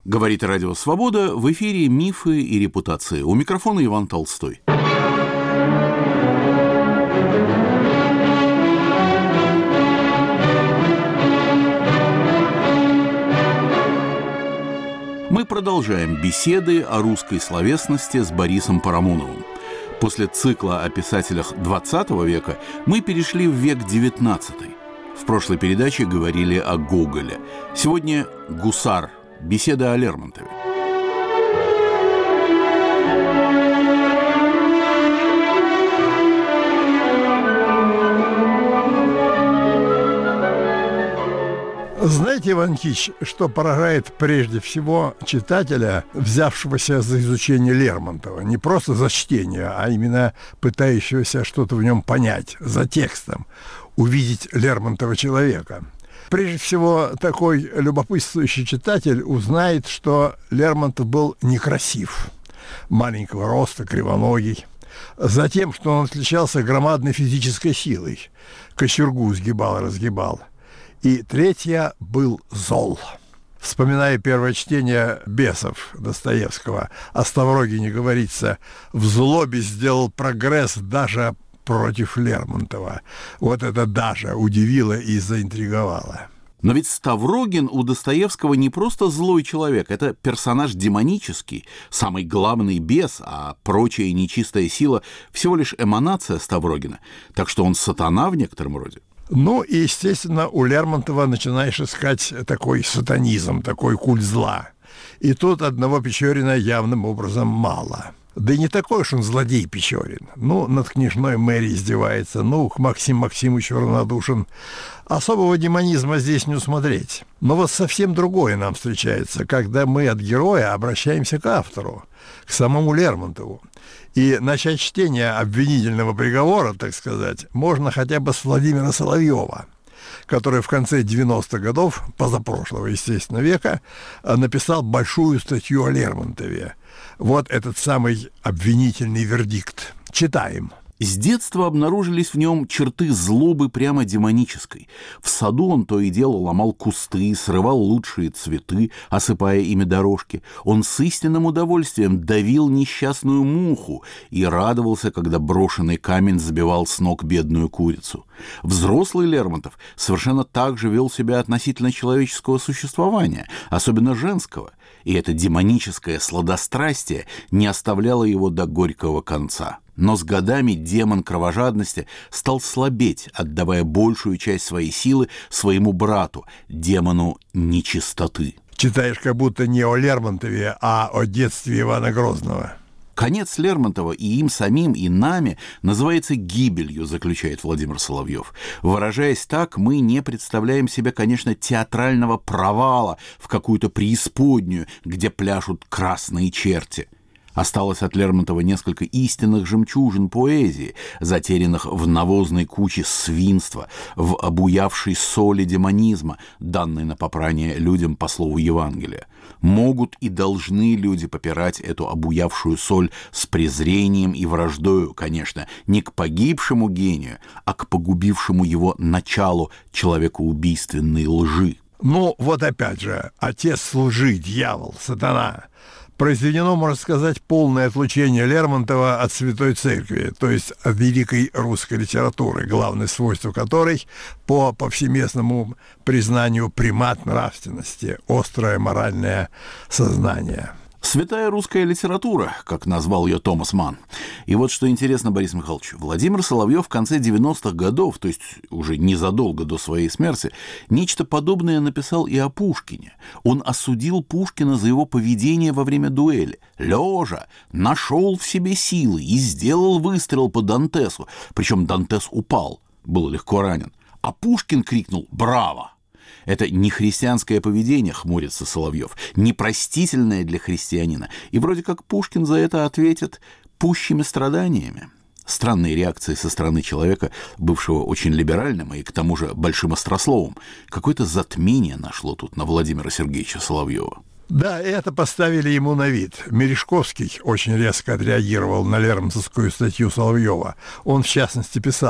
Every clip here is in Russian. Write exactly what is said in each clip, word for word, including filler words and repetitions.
Говорит Радио Свобода, в эфире «Мифы и репутации». У микрофона Иван Толстой. Мы продолжаем беседы о русской словесности с Борисом Парамоновым. После цикла о писателях двадцатого века мы перешли в век девятнадцатый. В прошлой передаче говорили о Гоголе. Сегодня «Гусар». Беседа о Лермонтове. Знаете, Иван Ильич, что поражает прежде всего читателя, взявшегося за изучение Лермонтова? Не просто за чтение, а именно пытающегося что-то в нем понять, за текстом, увидеть Лермонтова человека. Прежде всего, такой любопытствующий читатель узнает, что Лермонтов был некрасив, маленького роста, кривоногий. Затем, что он отличался громадной физической силой, кочергу сгибал и разгибал. И третье, был зол. Вспоминая первое чтение «Бесов» Достоевского, о Ставрогине говорится: «В злобе сделал прогресс даже против Лермонтова». Вот это «даже» удивило и заинтриговало. Но ведь Ставрогин у Достоевского не просто злой человек, это персонаж демонический, самый главный бес, а прочая нечистая сила всего лишь эманация Ставрогина. Так что он сатана в некотором роде. Ну и, естественно, у Лермонтова начинаешь искать такой сатанизм, такой культ зла. И тут одного Печорина явным образом мало. Да и не такой уж он злодей Печорин. Ну, над княжной Мэри издевается, ну, к Максим Максимович равнодушен. Особого демонизма здесь не усмотреть. Но вот совсем другое нам встречается, когда мы от героя обращаемся к автору, к самому Лермонтову. И начать чтение обвинительного приговора, так сказать, можно хотя бы с Владимира Соловьева, который в конце девяностых годов, позапрошлого, естественно, века, написал большую статью о Лермонтове. Вот этот самый обвинительный вердикт. Читаем. С детства обнаружились в нем черты злобы прямо демонической. В саду он то и дело ломал кусты, срывал лучшие цветы, осыпая ими дорожки. Он с истинным удовольствием давил несчастную муху и радовался, когда брошенный камень сбивал с ног бедную курицу. Взрослый Лермонтов совершенно так же вел себя относительно человеческого существования, особенно женского. И это демоническое сладострастие не оставляло его до горького конца. Но с годами демон кровожадности стал слабеть, отдавая большую часть своей силы своему брату, демону нечистоты. Читаешь как будто не о Лермонтове, а о детстве Ивана Грозного. Конец Лермонтова и им самим, и нами называется гибелью, заключает Владимир Соловьев. Выражаясь так, мы не представляем себе, конечно, театрального провала в какую-то преисподнюю, где пляшут красные черти. Осталось от Лермонтова несколько истинных жемчужин поэзии, затерянных в навозной куче свинства, в обуявшей соли демонизма, данной на попрание людям по слову Евангелия. Могут и должны люди попирать эту обуявшую соль с презрением и враждою, конечно, не к погибшему гению, а к погубившему его началу человекоубийственной лжи. Ну, вот опять же, отец лжи, дьявол, сатана. Произведено, можно сказать, полное отлучение Лермонтова от Святой Церкви, то есть от великой русской литературы, главное свойство которой по повсеместному признанию примат нравственности, острое моральное сознание. Святая русская литература, как назвал ее Томас Манн. И вот что интересно, Борис Михайлович, Владимир Соловьев в конце девяностых годов, то есть уже незадолго до своей смерти, нечто подобное написал и о Пушкине. Он осудил Пушкина за его поведение во время дуэли. Лежа нашел в себе силы и сделал выстрел по Дантесу. Причем Дантес упал, был легко ранен. А Пушкин крикнул «Браво!». Это не христианское поведение, хмурится Соловьев, непростительное для христианина. И вроде как Пушкин за это ответит пущими страданиями. Странные реакции со стороны человека, бывшего очень либеральным и к тому же большим острословом. Какое-то затмение нашло тут на Владимира Сергеевича Соловьева. Да, это поставили ему на вид. Мережковский очень резко отреагировал на лермонтовскую статью Соловьева. Он, в частности, писал: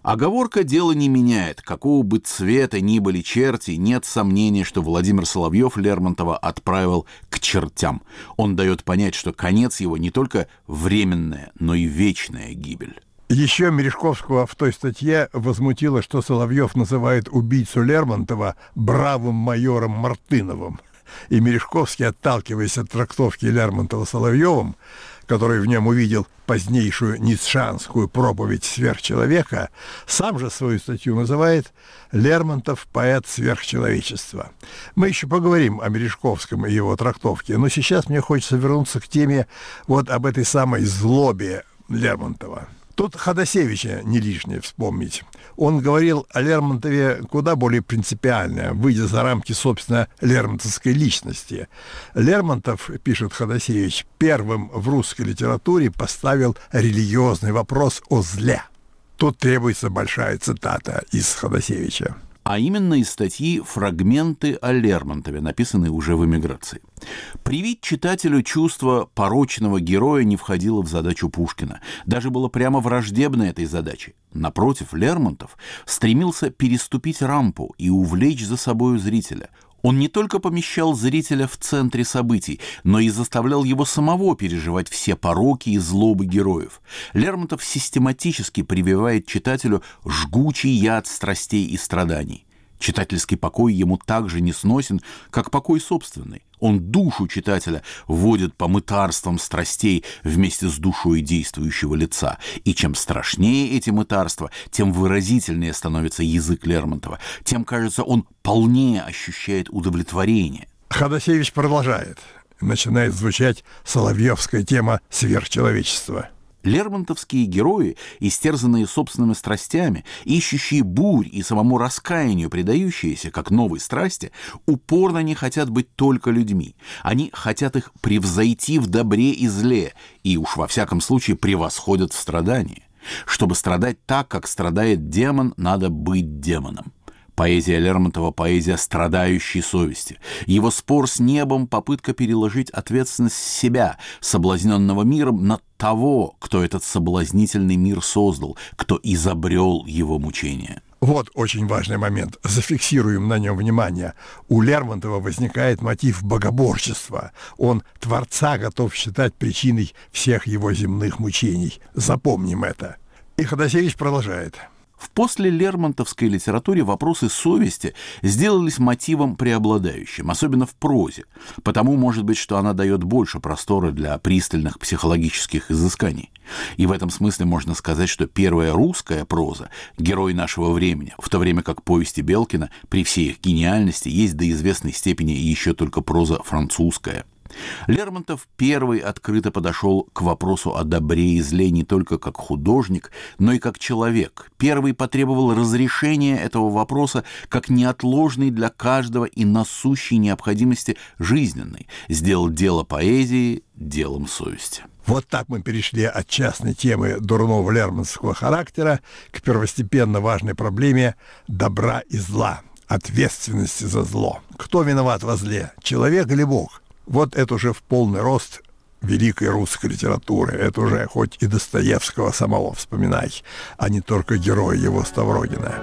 Оговорка дело не меняет. Какого бы цвета ни были черти, нет сомнений, что Владимир Соловьев Лермонтова отправил к чертям. Он дает понять, что конец его не только временная, но и вечная гибель. Еще Мережковского в той статье возмутило, что Соловьев называет убийцу Лермонтова бравым майором Мартыновым. И Мережковский, отталкиваясь от трактовки Лермонтова Соловьевым, который в нем увидел позднейшую ницшанскую проповедь сверхчеловека, сам же свою статью называет «Лермонтов – поэт сверхчеловечества». Мы еще поговорим о Мережковском и его трактовке, но сейчас мне хочется вернуться к теме вот об этой самой злобе Лермонтова. Тут Ходосевича не лишнее вспомнить. Он говорил о Лермонтове куда более принципиально, выйдя за рамки, собственно, лермонтовской личности. Лермонтов, пишет Ходосевич, первым в русской литературе поставил религиозный вопрос о зле. Тут требуется большая цитата из Ходосевича. А именно из статьи «Фрагменты о Лермонтове», написанной уже в эмиграции. Привить читателю чувство порочного героя не входило в задачу Пушкина. Даже было прямо враждебно этой задаче. Напротив, Лермонтов стремился переступить рампу и увлечь за собою зрителя. Он не только помещал зрителя в центре событий, но и заставлял его самого переживать все пороки и злобы героев. Лермонтов систематически прививает читателю жгучий яд страстей и страданий. Читательский покой ему так же несносен, как покой собственный. Он душу читателя вводит по мытарствам страстей вместе с душой действующего лица. И чем страшнее эти мытарства, тем выразительнее становится язык Лермонтова, тем, кажется, он полнее ощущает удовлетворение. Ходосевич продолжает. Начинает звучать соловьевская тема сверхчеловечества. Лермонтовские герои, истерзанные собственными страстями, ищущие бурь и самому раскаянию предающиеся, как новой страсти, упорно не хотят быть только людьми. Они хотят их превзойти в добре и зле, и уж во всяком случае превосходят в страдании. Чтобы страдать так, как страдает демон, надо быть демоном. Поэзия Лермонтова – поэзия страдающей совести. Его спор с небом – попытка переложить ответственность себя, соблазненного миром, на того, кто этот соблазнительный мир создал, кто изобрел его мучения. Вот очень важный момент. Зафиксируем на нем внимание. У Лермонтова возникает мотив богоборчества. Он Творца готов считать причиной всех его земных мучений. Запомним это. И Ходосевич продолжает. В послелермонтовской литературе вопросы совести сделались мотивом преобладающим, особенно в прозе. Потому, может быть, что она дает больше простора для пристальных психологических изысканий. И в этом смысле можно сказать, что первая русская проза – герой нашего времени, в то время как повести Белкина, при всей их гениальности, есть до известной степени еще только проза французская. Лермонтов первый открыто подошел к вопросу о добре и зле не только как художник, но и как человек. Первый потребовал разрешения этого вопроса как неотложной для каждого и насущей необходимости жизненной, сделал дело поэзии делом совести. Вот так мы перешли от частной темы дурного лермонтовского характера к первостепенно важной проблеме добра и зла, ответственности за зло. Кто виноват во зле, человек или Бог? Вот это уже в полный рост великой русской литературы. Это уже хоть и Достоевского самого вспоминай, а не только героя его Ставрогина.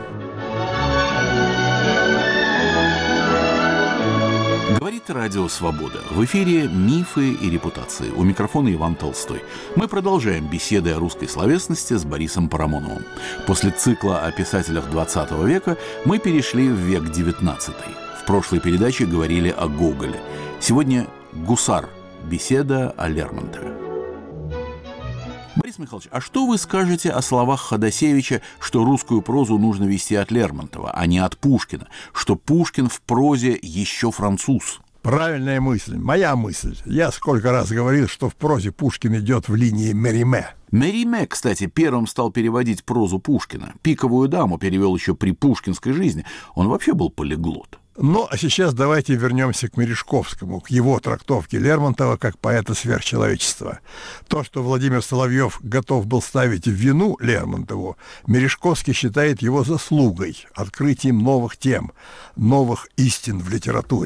Говорит Радио Свобода. В эфире «Мифы и репутации». У микрофона Иван Толстой. Мы продолжаем беседы о русской словесности с Борисом Парамоновым. После цикла о писателях двадцатого века мы перешли в век девятнадцатый. В прошлой передаче говорили о Гоголе. Сегодня «Гусар. Беседа о Лермонтове». Борис Михайлович, а что вы скажете о словах Ходосевича, что русскую прозу нужно вести от Лермонтова, а не от Пушкина, что Пушкин в прозе еще француз? Правильная мысль, моя мысль. Я сколько раз говорил, что в прозе Пушкин идет в линии Мериме. Мериме, кстати, первым стал переводить прозу Пушкина. «Пиковую даму» перевел еще при пушкинской жизни. Он вообще был полиглот. Ну, а сейчас давайте вернемся к Мережковскому, к его трактовке Лермонтова как поэта сверхчеловечества. То, что Владимир Соловьев готов был ставить в вину Лермонтову, Мережковский считает его заслугой, открытием новых тем, новых истин в литературе.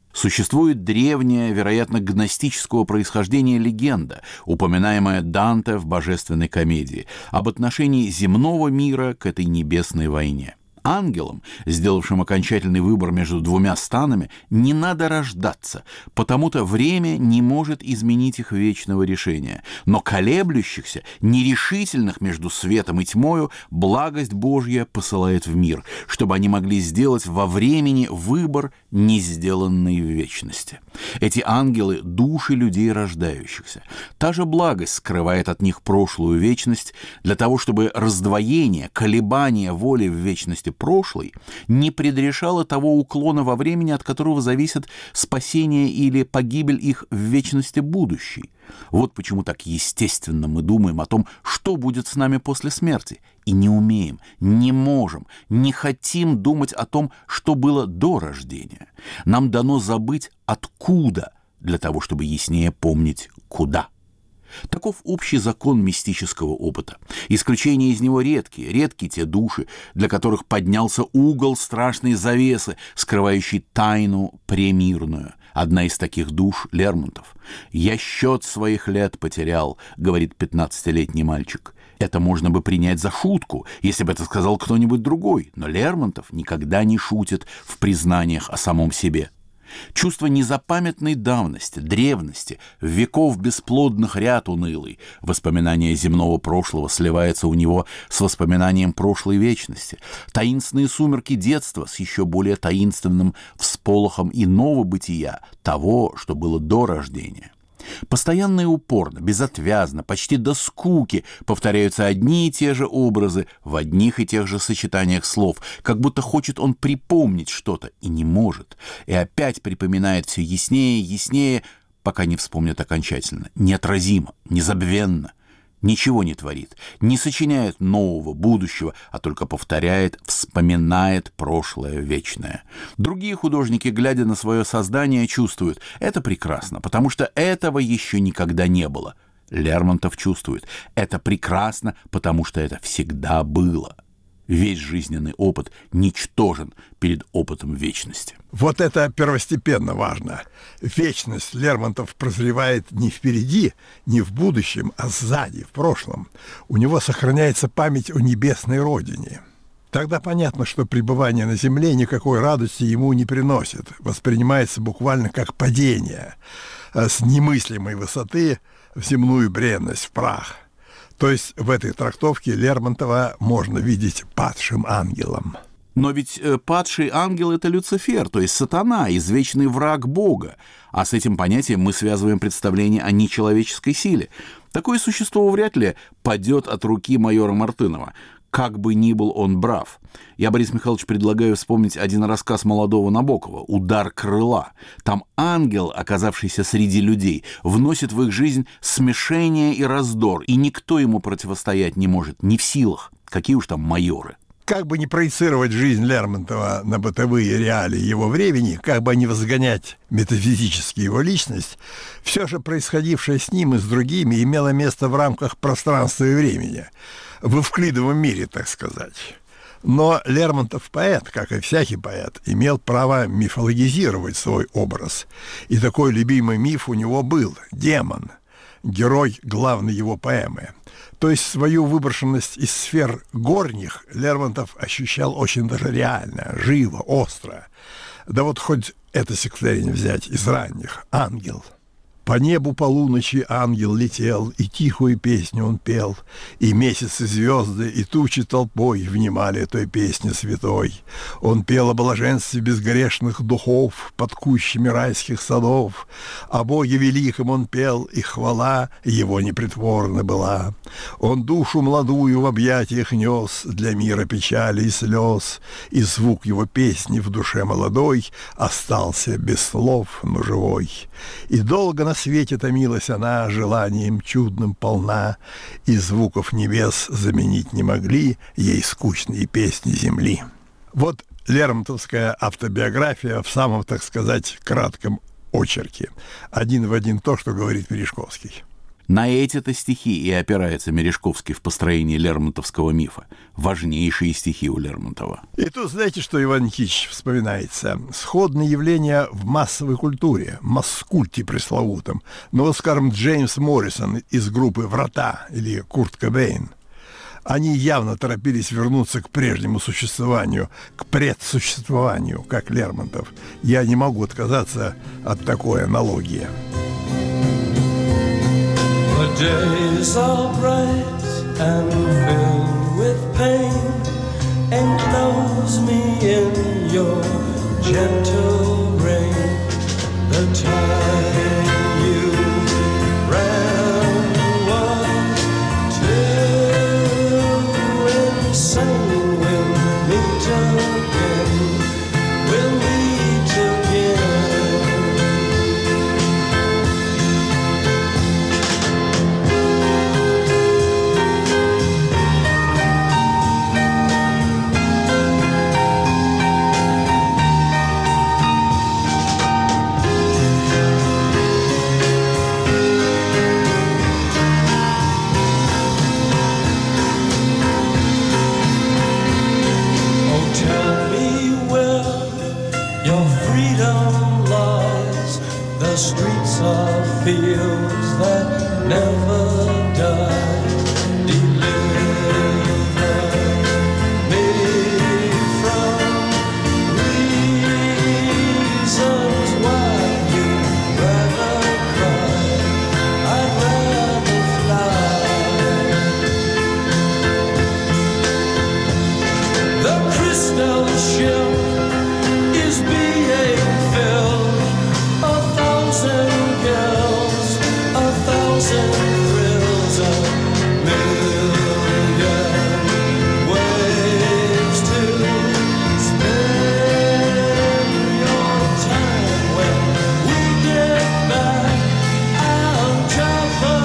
Существует древняя, вероятно, гностического происхождения легенда, упоминаемая Данте в «Божественной комедии», об отношении земного мира к этой небесной войне. Ангелам, сделавшим окончательный выбор между двумя станами, не надо рождаться, потому-то время не может изменить их вечного решения. Но колеблющихся, нерешительных между светом и тьмою, благость Божья посылает в мир, чтобы они могли сделать во времени выбор, не сделанный в вечности. Эти ангелы — души людей рождающихся. Та же благость скрывает от них прошлую вечность для того, чтобы раздвоение, колебание воли в вечности прошлой не предрешало того уклона во времени, от которого зависит спасение или погибель их в вечности будущей. Вот почему так естественно мы думаем о том, что будет с нами после смерти, и не умеем, не можем, не хотим думать о том, что было до рождения. Нам дано забыть откуда, для того, чтобы яснее помнить куда. Таков общий закон мистического опыта. Исключения из него редкие, редки те души, для которых поднялся угол страшной завесы, скрывающей тайну премирную. Одна из таких душ — Лермонтов. «Я счет своих лет потерял», — говорит пятнадцатилетний мальчик. Это можно бы принять за шутку, если бы это сказал кто-нибудь другой, но Лермонтов никогда не шутит в признаниях о самом себе. Чувство незапамятной давности, древности, веков бесплодных ряд унылый, воспоминание земного прошлого сливается у него с воспоминанием прошлой вечности, таинственные сумерки детства с еще более таинственным всполохом иного бытия, того, что было до рождения. Постоянно и упорно, безотвязно, почти до скуки повторяются одни и те же образы в одних и тех же сочетаниях слов, как будто хочет он припомнить что-то и не может, и опять припоминает все яснее и яснее, пока не вспомнит окончательно, неотразимо, незабвенно. Ничего не творит, не сочиняет нового, будущего, а только повторяет, вспоминает прошлое вечное. Другие художники, глядя на свое создание, чувствуют: это прекрасно, потому что этого еще никогда не было. Лермонтов чувствует: это прекрасно, потому что это всегда было. Весь жизненный опыт ничтожен перед опытом вечности. Вот это первостепенно важно. Вечность Лермонтов прозревает не впереди, не в будущем, а сзади, в прошлом. У него сохраняется память о небесной родине. Тогда понятно, что пребывание на земле никакой радости ему не приносит. Воспринимается буквально как падение с немыслимой высоты в земную бренность, в прах. То есть в этой трактовке Лермонтова можно видеть падшим ангелом. Но ведь э, падший ангел — это Люцифер, то есть сатана, извечный враг Бога. А с этим понятием мы связываем представление о нечеловеческой силе. Такое существо вряд ли падет от руки майора Мартынова, как бы ни был он брав. Я, Борис Михайлович, предлагаю вспомнить один рассказ молодого Набокова «Удар крыла». Там ангел, оказавшийся среди людей, вносит в их жизнь смешение и раздор, и никто ему противостоять не может, не в силах. Какие уж там майоры. Как бы не проецировать жизнь Лермонтова на бытовые реалии его времени, как бы не возгонять метафизически его личность, все же происходившее с ним и с другими имело место в рамках пространства и времени, в эвклидовом мире, так сказать. Но Лермонтов поэт, как и всякий поэт, имел право мифологизировать свой образ. И такой любимый миф у него был – демон, герой главной его поэмы. То есть свою выброшенность из сфер горних Лермонтов ощущал очень даже реально, живо, остро. Да вот хоть это стихотворение взять из ранних «Ангел». По небу полуночи ангел летел, и тихую песню он пел, и месяц, и звезды, и тучи толпой внимали той песне святой. Он пел о блаженстве безгрешных духов под кущами райских садов, о Боге великом он пел, и хвала его непритворна была. Он душу молодую в объятиях нес для мира печали и слез, и звук его песни в душе молодой остался без слов, но живой. И долго на свете томилась она, желанием чудным полна, и звуков небес заменить не могли ей скучные песни земли. Вот лермонтовская автобиография в самом, так сказать, кратком очерке. Один в один то, что говорит Мережковский. На эти-то стихи и опирается Мережковский в построении лермонтовского мифа. Важнейшие стихи у Лермонтова. И тут, знаете, что Иван Никитич вспоминается? Сходные явления в массовой культуре, маскульте пресловутом. Ну вот, скажем, Джеймс Моррисон из группы «Врата» или Курт Кобейн. Они явно торопились вернуться к прежнему существованию, к предсуществованию, как Лермонтов. Я не могу отказаться от такой аналогии. The days are bright and filled with pain. Enclose me in your gentle rain. The time you ran was too insane. We'll meet again. We'll meet again. Streets are fields that never die. Deliver me from reasons why you'd rather cry. I'd rather fly. The crystal shell is being filled. A thousand girls, a thousand thrills, a million ways to spend your time. When we get back, I'll drop a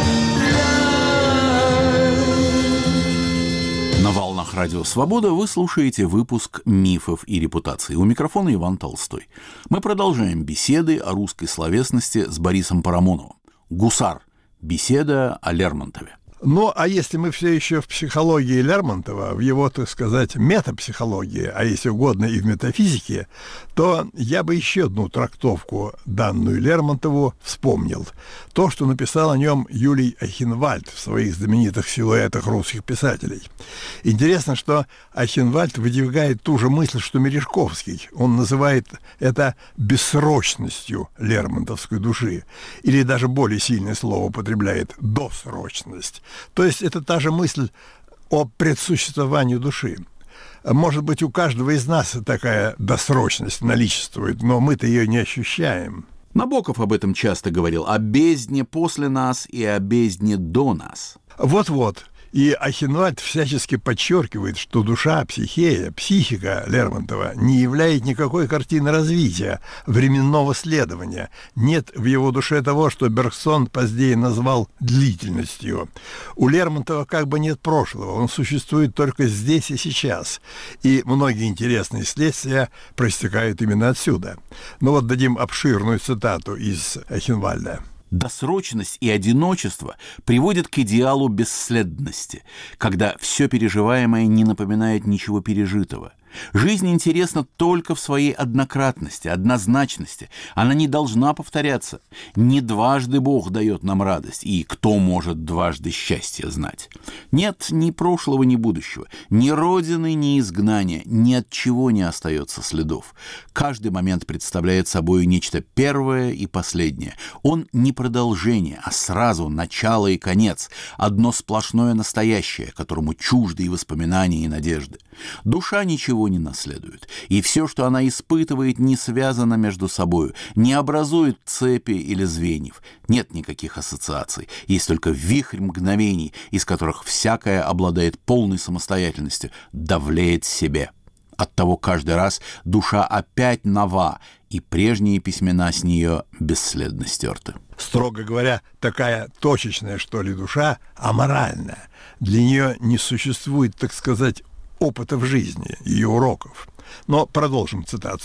line. На волнах Радио Свобода вы слушаете выпуск «Мифов и репутаций». У микрофона Иван Толстой. Мы продолжаем беседы о русской словесности с Борисом Парамоновым. «Гусар. Беседа о Лермонтове». Ну, а если мы все еще в психологии Лермонтова, в его, так сказать, метапсихологии, а если угодно и в метафизике, то я бы еще одну трактовку, данную Лермонтову, вспомнил. То, что написал о нем Юлий Айхенвальд в своих знаменитых силуэтах русских писателей. Интересно, что Айхенвальд выдвигает ту же мысль, что Мережковский. Он называет это бессрочностью лермонтовской души. Или даже более сильное слово употребляет – досрочность. То есть это та же мысль о предсуществовании души. Может быть, у каждого из нас такая досрочность наличествует, но мы-то ее не ощущаем. Набоков об этом часто говорил, о бездне после нас и о бездне до нас. Вот-вот. И Айхенвальд всячески подчеркивает, что душа, психея, психика Лермонтова не являет никакой картины развития, временного следования. Нет в его душе того, что Бергсон позднее назвал длительностью. У Лермонтова как бы нет прошлого, он существует только здесь и сейчас. И многие интересные следствия проистекают именно отсюда. Ну вот дадим обширную цитату из Айхенвальда. Досрочность и одиночество приводят к идеалу бесследности, когда все переживаемое не напоминает ничего пережитого. Жизнь интересна только в своей однократности, однозначности. Она не должна повторяться. Не дважды Бог дает нам радость, и кто может дважды счастье знать? Нет ни прошлого, ни будущего, ни родины, ни изгнания, ни от чего не остается следов. Каждый момент представляет собой нечто первое и последнее. Он не продолжение, а сразу начало и конец, одно сплошное настоящее, которому чужды и воспоминания, и надежды. Душа ничего не наследует, и все, что она испытывает, не связано между собою, не образует цепи или звеньев. Нет никаких ассоциаций, есть только вихрь мгновений, из которых всякое обладает полной самостоятельностью, давлеет себе. Оттого каждый раз душа опять нова, и прежние письмена с нее бесследно стерты. Строго говоря, такая точечная, что ли, душа аморальная. Для нее не существует, так сказать, опыта в жизни, ее уроков. Но продолжим цитацию.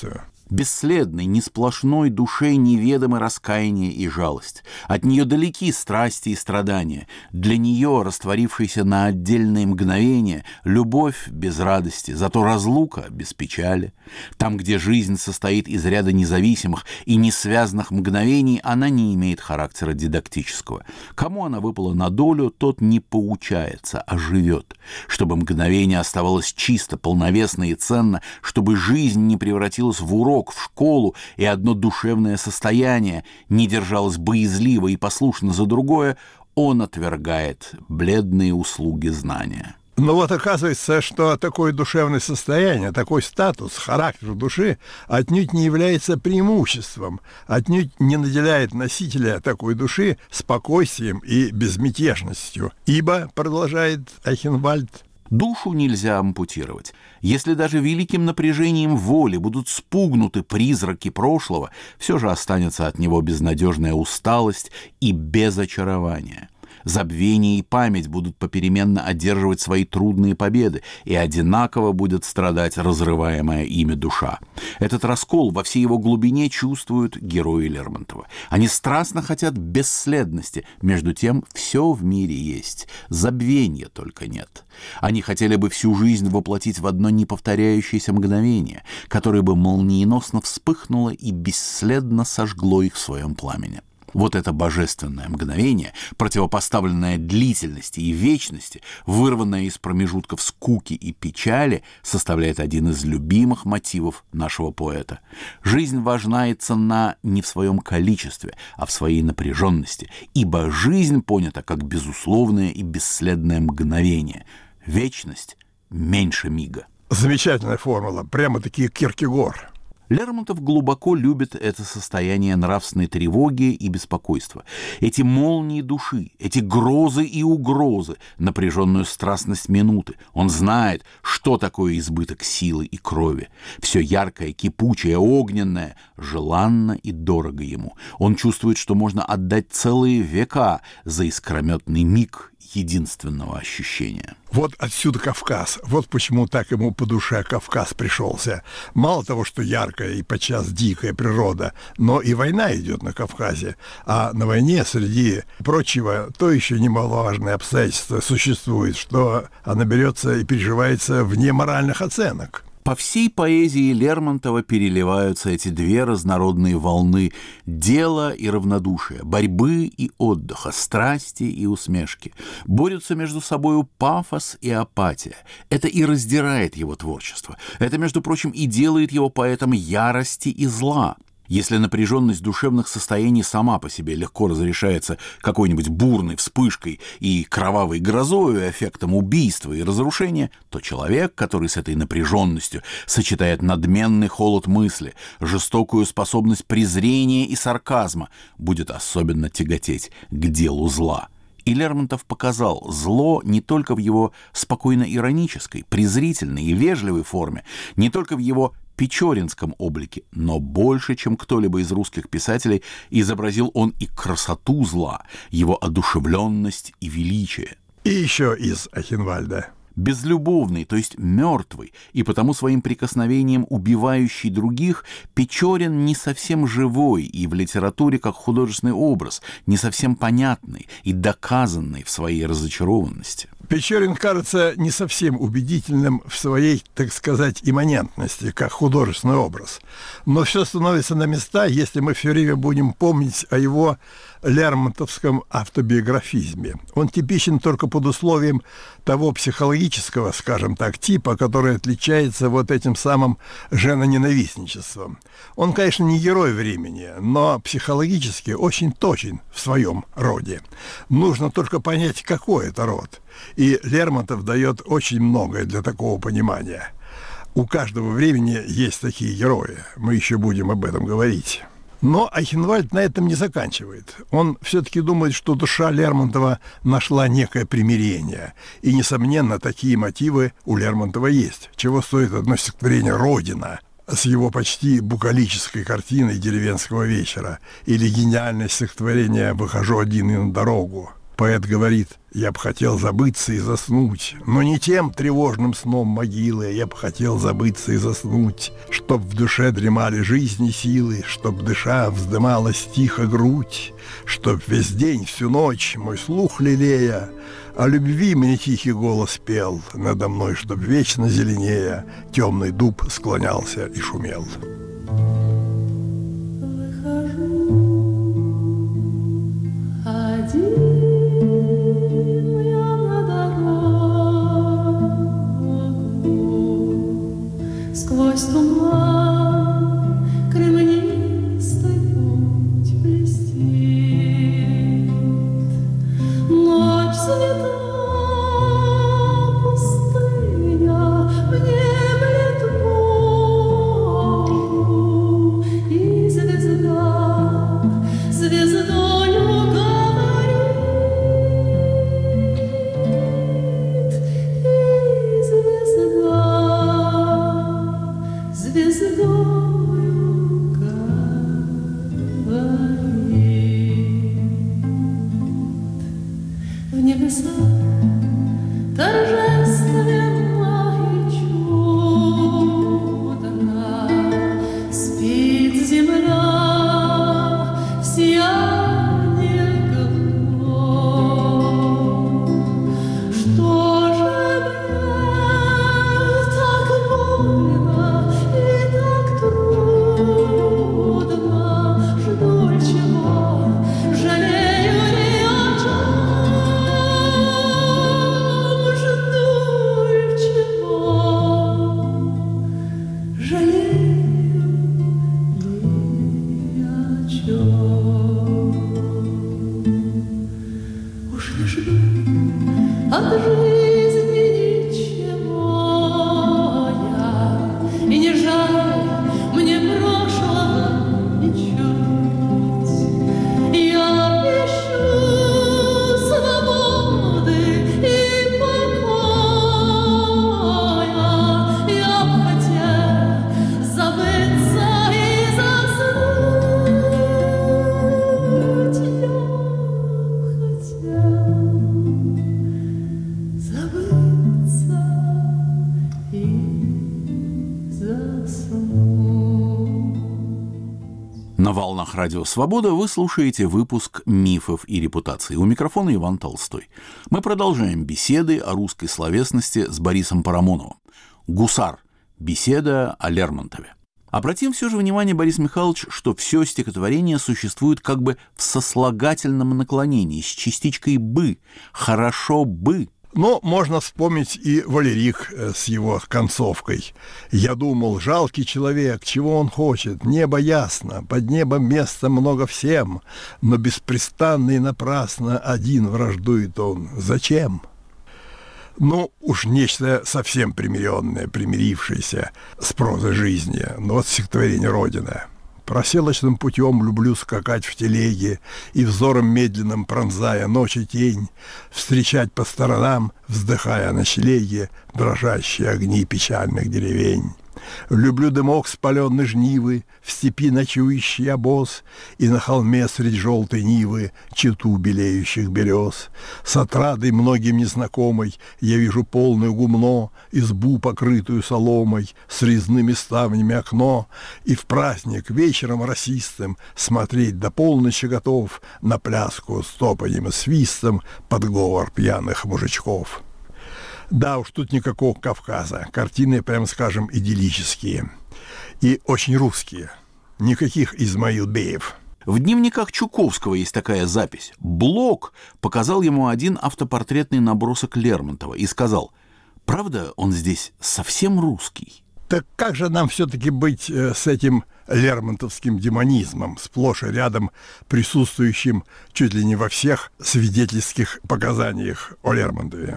Бесследной, несплошной душе неведомы раскаяние и жалость. От нее далеки страсти и страдания. Для нее, растворившейся на отдельные мгновения, любовь без радости, зато разлука без печали. Там, где жизнь состоит из ряда независимых и несвязанных мгновений, она не имеет характера дидактического. Кому она выпала на долю, тот не поучается, а живет. Чтобы мгновение оставалось чисто, полновесно и ценно, чтобы жизнь не превратилась в урок, в школу, и одно душевное состояние не держалось боязливо и послушно за другое, он отвергает бледные услуги знания. Но вот оказывается, что такое душевное состояние, такой статус, характер души отнюдь не является преимуществом, отнюдь не наделяет носителя такой души спокойствием и безмятежностью. Ибо, продолжает Айхенвальд, душу нельзя ампутировать. Если даже великим напряжением воли будут спугнуты призраки прошлого, все же останется от него безнадежная усталость и безочарование. Забвение и память будут попеременно одерживать свои трудные победы, и одинаково будет страдать разрываемая ими душа. Этот раскол во всей его глубине чувствуют герои Лермонтова. Они страстно хотят бесследности, между тем все в мире есть, забвения только нет. Они хотели бы всю жизнь воплотить в одно неповторяющееся мгновение, которое бы молниеносно вспыхнуло и бесследно сожгло их в своем пламени. Вот это божественное мгновение, противопоставленное длительности и вечности, вырванное из промежутков скуки и печали, составляет один из любимых мотивов нашего поэта. Жизнь важна и ценна не в своем количестве, а в своей напряженности, ибо жизнь понята как безусловное и бесследное мгновение. Вечность меньше мига. Замечательная формула, прямо-таки Киркегор. Лермонтов глубоко любит это состояние нравственной тревоги и беспокойства. Эти молнии души, эти грозы и угрозы, напряженную страстность минуты. Он знает, что такое избыток силы и крови. Все яркое, кипучее, огненное, желанно и дорого ему. Он чувствует, что можно отдать целые века за искрометный миг единственного ощущения. Вот отсюда Кавказ. Вот почему так ему по душе Кавказ пришелся. Мало того, что яркая и подчас дикая природа, но и война идет на Кавказе. А на войне, среди прочего, то еще немаловажное обстоятельство существует, что она берется и переживается вне моральных оценок. По всей поэзии Лермонтова переливаются эти две разнородные волны дела и равнодушия, борьбы и отдыха, страсти и усмешки. Борются между собою пафос и апатия. Это и раздирает его творчество. Это, между прочим, и делает его поэтом ярости и зла. Если напряженность душевных состояний сама по себе легко разрешается какой-нибудь бурной вспышкой и кровавой грозою, эффектом убийства и разрушения, то человек, который с этой напряженностью сочетает надменный холод мысли, жестокую способность презрения и сарказма, будет особенно тяготеть к делу зла. И Лермонтов показал зло не только в его спокойно-иронической, презрительной и вежливой форме, не только в его печоринском облике, но больше, чем кто-либо из русских писателей, изобразил он и красоту зла, его одушевленность и величие. И еще из Айхенвальда. Безлюбовный, то есть мертвый, и потому своим прикосновением убивающий других, Печорин не совсем живой и в литературе как художественный образ, не совсем понятный и доказанный в своей разочарованности. Печорин кажется не совсем убедительным в своей, так сказать, имманентности, как художественный образ. Но все становится на места, если мы все время будем помнить о его лермонтовском автобиографизме. Он типичен только под условием того психологического, скажем так, типа, который отличается вот этим самым женоненавистничеством. Он, конечно, не герой времени, но психологически очень точен в своем роде. Нужно только понять, какой это род. И Лермонтов дает очень многое для такого понимания. У каждого времени есть такие герои. Мы еще будем об этом говорить. Но Айхенвальд на этом не заканчивает. Он все-таки думает, что душа Лермонтова нашла некое примирение. И, несомненно, такие мотивы у Лермонтова есть. Чего стоит одно стихотворение «Родина» с его почти букалической картиной «Деревенского вечера» или гениальное стихотворение «Выхожу один и на дорогу». Поэт говорит: «Я б хотел забыться и заснуть, но не тем тревожным сном могилы. Я б хотел забыться и заснуть, чтоб в душе дремали жизни силы, чтоб, дыша, вздымалась тихо грудь, чтоб весь день, всю ночь мой слух лелея о любви мне тихий голос пел надо мной, чтоб вечно зеленея темный дуб склонялся и шумел». Сквозь туман кремнистый путь блестит. Ночь света, пустыня, внемлет Богу, и звезда звездою говорит, и звезда звездою говорит. В небесах торжественно и чудно спит земля в сиянии голов. Что же мне так больно и так трудно? Жду чего, жалею ли о чем? Жду чего, жалею ли о чем? Уж не жду от жизни ничего я, и не жаль мне прошлого ничуть. Я ищу свободы и покоя. Я б хотел забыться и заснуть. Я хотел забыться и заснуть. На волнах Радио Свобода вы слушаете выпуск «Мифов и репутаций». У микрофона Иван Толстой. Мы продолжаем беседы о русской словесности с Борисом Парамоновым. «Гусар. Беседа о Лермонтове». Обратим все же внимание, Борис Михайлович, что все стихотворение существует как бы в сослагательном наклонении, с частичкой «бы». «Хорошо бы». Но можно вспомнить и Валерик э, с его концовкой. «Я думал, жалкий человек, чего он хочет? Небо ясно, под небом места много всем, но беспрестанно и напрасно один враждует он. Зачем?» Ну, уж нечто совсем примиренное, примирившееся с прозой жизни. Но вот стихотворение «Родина». Проселочным путем люблю скакать в телеге и взором медленным пронзая ночь и тень, встречать по сторонам, вздыхая на ночлеге, дрожащие огни печальных деревень. Люблю дымок спаленной жнивы, в степи ночующий обоз, и на холме средь желтой нивы чету белеющих берез. С отрадой многим незнакомой я вижу полное гумно, избу, покрытую соломой, с резными ставнями окно, и в праздник вечером росистым смотреть до полночи готов на пляску с топаньем и свистом под говор пьяных мужичков. Да уж, тут никакого Кавказа. Картины, прямо скажем, идиллические. И очень русские. Никаких Измаилбеев. В дневниках Чуковского есть такая запись. Блок показал ему один автопортретный набросок Лермонтова и сказал: «Правда, он здесь совсем русский?» Так как же нам все-таки быть э, с этим лермонтовским демонизмом, сплошь и рядом присутствующим чуть ли не во всех свидетельских показаниях о Лермонтове?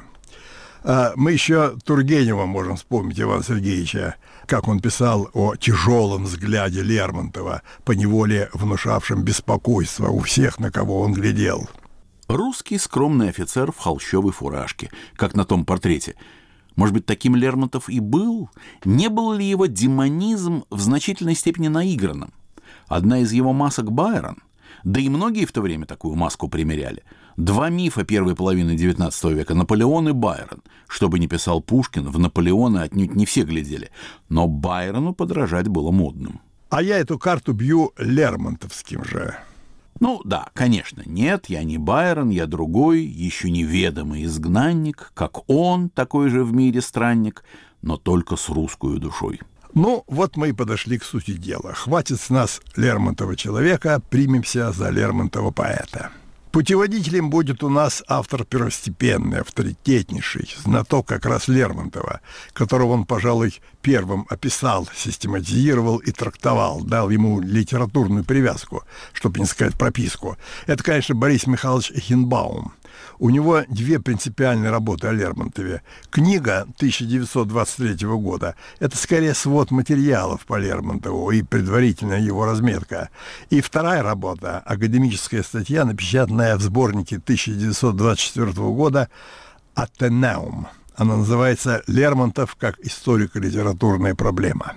Мы еще Тургенева можем вспомнить, Ивана Сергеевича, как он писал о тяжелом взгляде Лермонтова, поневоле внушавшем беспокойство у всех, на кого он глядел. Русский скромный офицер в холщовой фуражке, как на том портрете. Может быть, таким Лермонтов и был? Не был ли его демонизм в значительной степени наигранным? Одна из его масок Байрон Да и многие в то время такую маску примеряли. Два мифа первой половины девятнадцатого века – Наполеон и Байрон. Что бы ни писал Пушкин, в Наполеона отнюдь не все глядели. Но Байрону подражать было модным. А я эту карту бью лермонтовским же. Ну да, конечно, нет, я не Байрон, я другой, еще неведомый изгнанник, как он, такой же в мире странник, но только с русскую душой. Ну, вот мы и подошли к сути дела. Хватит с нас Лермонтова человека, примемся за Лермонтова поэта. Путеводителем будет у нас автор первостепенный, авторитетнейший, знаток как раз Лермонтова, которого он, пожалуй, первым описал, систематизировал и трактовал, дал ему литературную привязку, чтобы не сказать прописку. Это, конечно, Борис Михайлович Эхенбаум. У него две принципиальные работы о Лермонтове. Книга тысяча девятьсот двадцать третьего года – это скорее свод материалов по Лермонтову и предварительная его разметка. И вторая работа – академическая статья, напечатанная в сборнике тысяча девятьсот двадцать четвёртого года «Атенеум». Она называется «Лермонтов как историко-литературная проблема».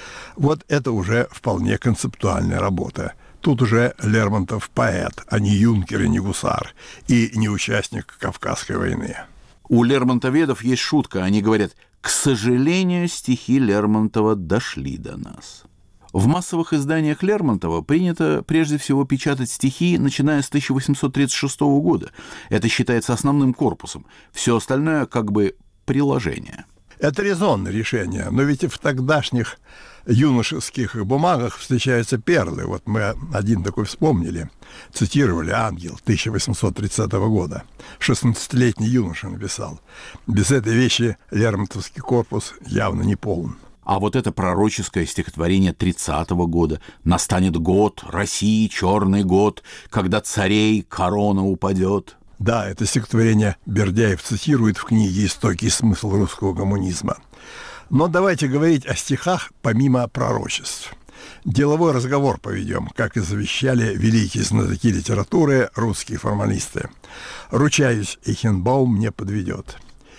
Вот это уже вполне концептуальная работа. Тут уже Лермонтов поэт, а не юнкер и не гусар, и не участник Кавказской войны. У лермонтоведов есть шутка. Они говорят: «К сожалению, стихи Лермонтова дошли до нас». В массовых изданиях Лермонтова принято прежде всего печатать стихи, начиная с тысяча восемьсот тридцать шестого года. Это считается основным корпусом. Все остальное как бы приложение. Это резонное решение, но ведь и в тогдашних юношеских бумагах встречаются перлы. Вот мы один такой вспомнили. Цитировали «Ангел» тысяча восемьсот тридцатого года. шестнадцатилетний юноша написал. Без этой вещи лермонтовский корпус явно не полон. А вот это пророческое стихотворение тридцатого года: «Настанет год, России черный год, когда царей корона упадет». Да, это стихотворение Бердяев цитирует в книге «Истоки и смысл русского коммунизма». Но давайте говорить о стихах помимо пророчеств. Деловой разговор поведем, как и завещали великие знатоки литературы, русские формалисты. Ручаюсь, Эхенбаум не подведет.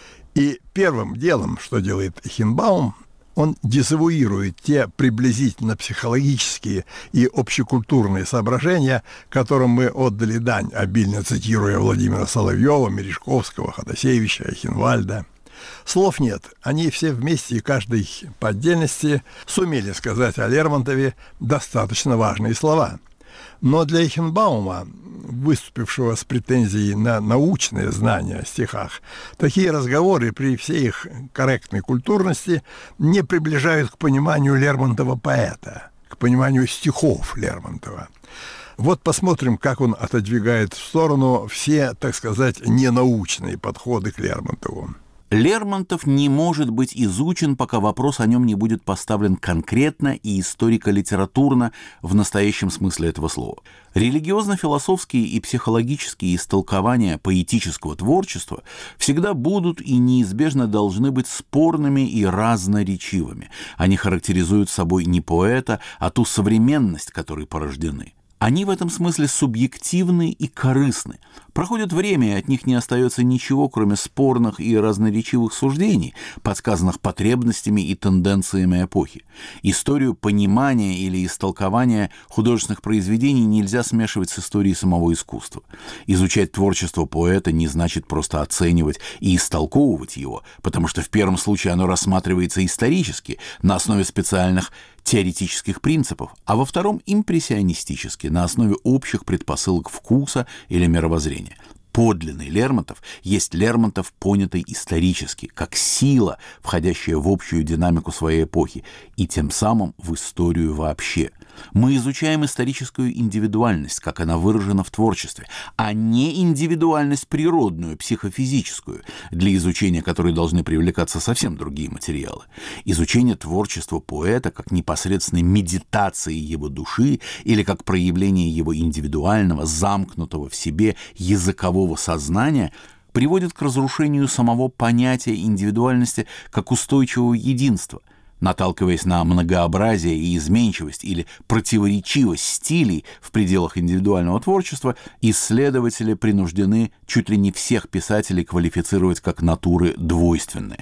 И первым делом, что делает Эхенбаум, он дезавуирует те приблизительно психологические и общекультурные соображения, которым мы отдали дань, обильно цитируя Владимира Соловьева, Мережковского, Ходосевича, Эхенвальда. Слов нет, они все вместе и каждый по отдельности сумели сказать о Лермонтове достаточно важные слова. Но для Эхенбаума, выступившего с претензией на научные знания о стихах, такие разговоры при всей их корректной культурности не приближают к пониманию Лермонтова поэта, к пониманию стихов Лермонтова. Вот посмотрим, как он отодвигает в сторону все, так сказать, ненаучные подходы к Лермонтову. Лермонтов не может быть изучен, пока вопрос о нем не будет поставлен конкретно и историко-литературно в настоящем смысле этого слова. Религиозно-философские и психологические истолкования поэтического творчества всегда будут и неизбежно должны быть спорными и разноречивыми. Они характеризуют собой не поэта, а ту современность, которой порождены. Они в этом смысле субъективны и корыстны. Проходит время, и от них не остается ничего, кроме спорных и разноречивых суждений, подсказанных потребностями и тенденциями эпохи. Историю понимания или истолкования художественных произведений нельзя смешивать с историей самого искусства. Изучать творчество поэта не значит просто оценивать и истолковывать его, потому что в первом случае оно рассматривается исторически, на основе специальных теоретических принципов, а во втором – импрессионистически, на основе общих предпосылок вкуса или мировоззрения. Подлинный Лермонтов есть Лермонтов, понятый исторически, как сила, входящая в общую динамику своей эпохи, и тем самым в историю вообще. Мы изучаем историческую индивидуальность, как она выражена в творчестве, а не индивидуальность природную, психофизическую, для изучения которой должны привлекаться совсем другие материалы. Изучение творчества поэта как непосредственной медитации его души или как проявление его индивидуального, замкнутого в себе языкового сознания приводит к разрушению самого понятия индивидуальности как устойчивого единства, наталкиваясь на многообразие и изменчивость или противоречивость стилей в пределах индивидуального творчества, исследователи принуждены чуть ли не всех писателей квалифицировать как натуры двойственные.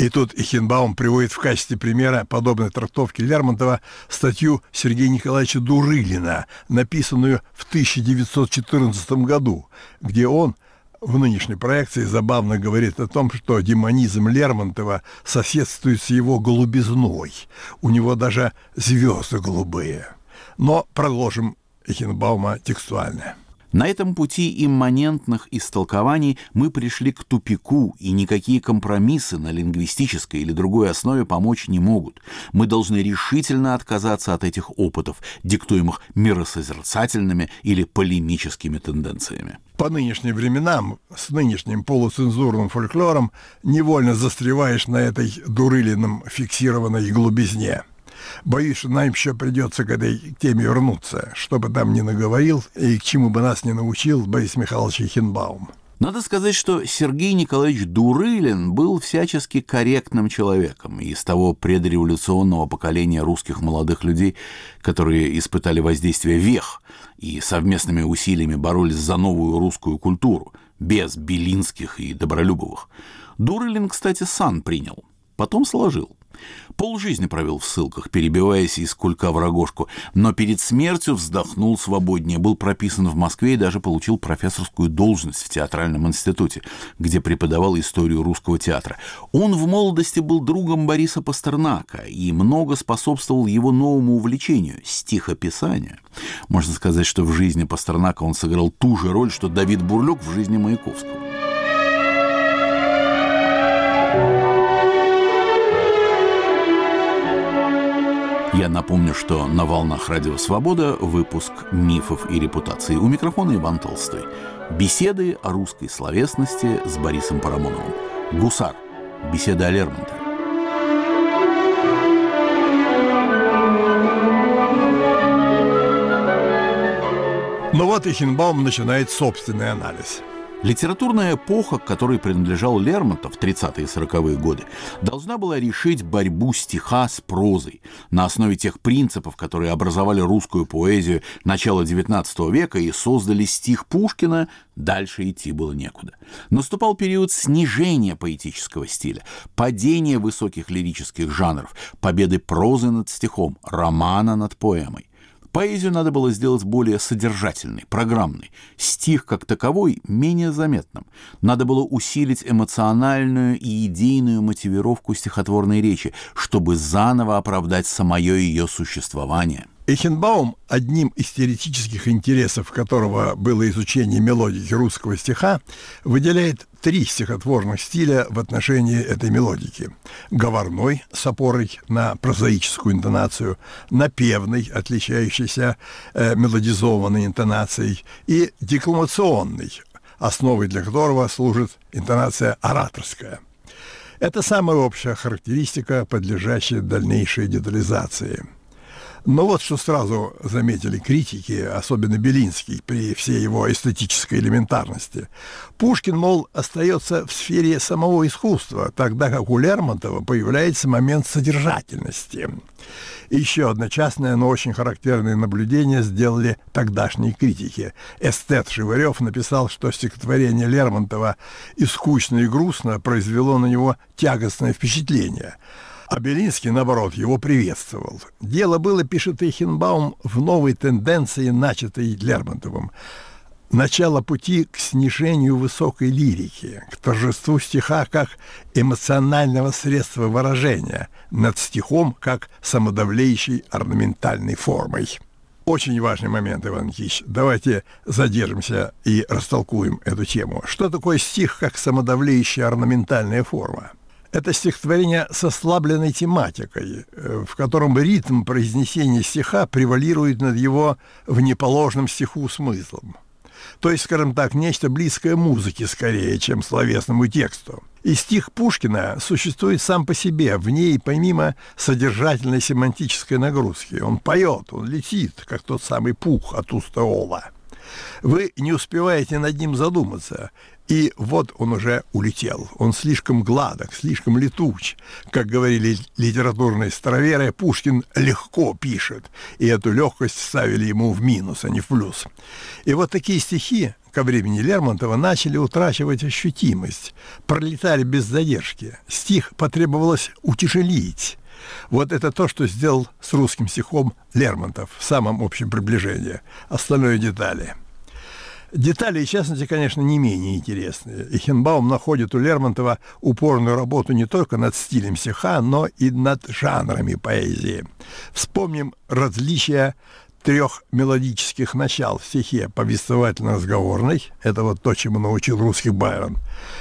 И тут Эхенбаум приводит в качестве примера подобной трактовки Лермонтова статью Сергея Николаевича Дурылина, написанную в тысяча девятьсот четырнадцатом году, где он в нынешней проекции забавно говорит о том, что демонизм Лермонтова соседствует с его голубизной. У него даже звезды голубые. Но продолжим Эхенбаума текстуально. На этом пути имманентных истолкований мы пришли к тупику, и никакие компромиссы на лингвистической или другой основе помочь не могут. Мы должны решительно отказаться от этих опытов, диктуемых миросозерцательными или полемическими тенденциями. По нынешним временам, с нынешним полуцензурным фольклором, невольно застреваешь на этой Дурылином фиксированной глубизне. Боюсь, что нам еще придется к этой теме вернуться, что бы там ни наговорил и к чему бы нас ни научил Борис Михайлович Эхенбаум. Надо сказать, что Сергей Николаевич Дурылин был всячески корректным человеком из того предреволюционного поколения русских молодых людей, которые испытали воздействие вех и совместными усилиями боролись за новую русскую культуру, без Белинских и Добролюбовых. Дурылин, кстати, сан принял, потом сложил. Полжизни провел в ссылках, перебиваясь из кулька в рогожку, но перед смертью вздохнул свободнее, был прописан в Москве и даже получил профессорскую должность в театральном институте, где преподавал историю русского театра. Он в молодости был другом Бориса Пастернака и много способствовал его новому увлечению – стихописанию. Можно сказать, что в жизни Пастернака он сыграл ту же роль, что Давид Бурлюк в жизни Маяковского. Я напомню, что на волнах Радио Свобода выпуск «Мифов и репутации». У микрофона Иван Толстой. Беседы о русской словесности с Борисом Парамоновым. «Гусар. Беседы о Лермонтове». Но вот Эхенбаум начинает собственный анализ. Литературная эпоха, к которой принадлежал Лермонтов в тридцатые и сороковые годы, должна была решить борьбу стиха с прозой на основе тех принципов, которые образовали русскую поэзию начала девятнадцатого века и создали стих Пушкина, дальше идти было некуда. Наступал период снижения поэтического стиля, падения высоких лирических жанров, победы прозы над стихом, романа над поэмой. Поэзию надо было сделать более содержательной, программной, стих как таковой менее заметным. Надо было усилить эмоциональную и идейную мотивировку стихотворной речи, чтобы заново оправдать самое ее существование. Эхенбаум, одним из теоретических интересов которого было изучение мелодики русского стиха, выделяет три стихотворных стиля в отношении этой мелодики. Говорной, с опорой на прозаическую интонацию, напевный, отличающийся э, мелодизованной интонацией, и декламационный, основой для которого служит интонация ораторская. Это самая общая характеристика, подлежащая дальнейшей детализации. Но вот что сразу заметили критики, особенно Белинский, при всей его эстетической элементарности. Пушкин, мол, остается в сфере самого искусства, тогда как у Лермонтова появляется момент содержательности. И еще одно частное, но очень характерное наблюдение сделали тогдашние критики. Эстет Шевырев написал, что стихотворение Лермонтова и скучно, и грустно произвело на него тягостное впечатление. А Белинский, наоборот, его приветствовал. Дело было, пишет Эхенбаум, в новой тенденции, начатой Лермонтовым. Начало пути к снижению высокой лирики, к торжеству стиха как эмоционального средства выражения, над стихом как самодавлеющей орнаментальной формой. Очень важный момент, Иван Никитич. Давайте задержимся и растолкуем эту тему. Что такое стих как самодавлеющая орнаментальная форма? Это стихотворение с ослабленной тематикой, в котором ритм произнесения стиха превалирует над его внеположным стиху смыслом. То есть, скажем так, нечто близкое музыке скорее, чем словесному тексту. И стих Пушкина существует сам по себе, в ней помимо содержательной семантической нагрузки. Он поет, он летит, как тот самый пух от уста ола. Вы не успеваете над ним задуматься, и вот он уже улетел. Он слишком гладок, слишком летуч. Как говорили литературные староверы, Пушкин легко пишет, и эту легкость ставили ему в минус, а не в плюс. И вот такие стихи ко времени Лермонтова начали утрачивать ощутимость, пролетали без задержки. Стих потребовалось утяжелить. Вот это то, что сделал с русским стихом Лермонтов в самом общем приближении. Остальное детали. Детали, и в частности, конечно, не менее интересные. Эйхенбаум находит у Лермонтова упорную работу не только над стилем стиха, но и над жанрами поэзии. Вспомним различия трех мелодических начал в стихе: повествовательно-разговорный, это вот то, чему научил русских Байрон,